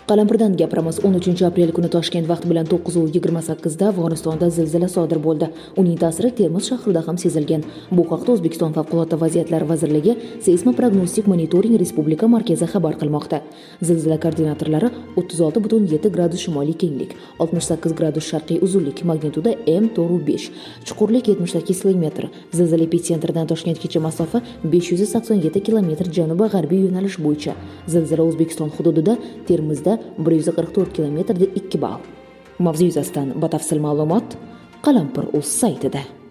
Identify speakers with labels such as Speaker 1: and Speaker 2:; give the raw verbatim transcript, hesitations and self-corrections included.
Speaker 1: Qalampirdan gapiramiz. o'n uchinchi aprel kuni Toshkent vaqti bilan to'qqiz yigirma sakkiz da Afg'onistonda zilzila sodir bo'ldi. Uning ta'siri Termiz shahrida ham sezilgan. Bu haqda O'zbekiston Favqulodda vaziyatlar vazirligi Seysmoprognostik monitoring respublika markazi xabar qilmoqda. Zilzila koordinatorlari o'ttiz olti butun yetti gradus shimoliy kenglik, oltmish sakkiz gradus sharqiy uzunlik, magnituda M to'rt besh, chuqurlik yetmish sakkiz kilometr. Zilzila epitsentridan Toshkentgacha masofa besh yuz sakson yetti kilometr janubi-g'arbiy yo'nalish bo'yicha. Zilzila O'zbekiston hududida Termizda bir yuz qirq to'rt kilometrda ikki ball. Mavzu yuzasidan batafsil ma'lumot Qalampir.uz saytida.